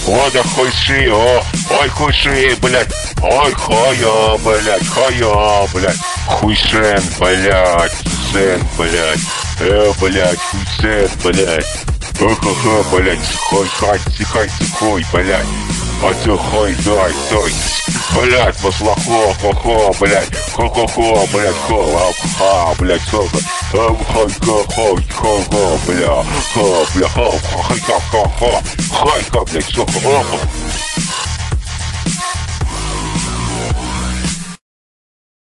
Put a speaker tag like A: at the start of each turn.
A: О, да хуйши, ой, хуйши, блядь. Ой, хая, блядь. Хуйшен, блядь, блядь, хуйсен, блядь. Ха-ха-ха, блядь, хай, блядь. А ты хай, дай, блядь, маслахо, ха-ха, блядь, ха-ха-ха, блядь, ха-ха, блядь, ха-ха, ха-ха, бля, ха, бля, ха-ха, блядь, ха-ха, блядь, ха-ха.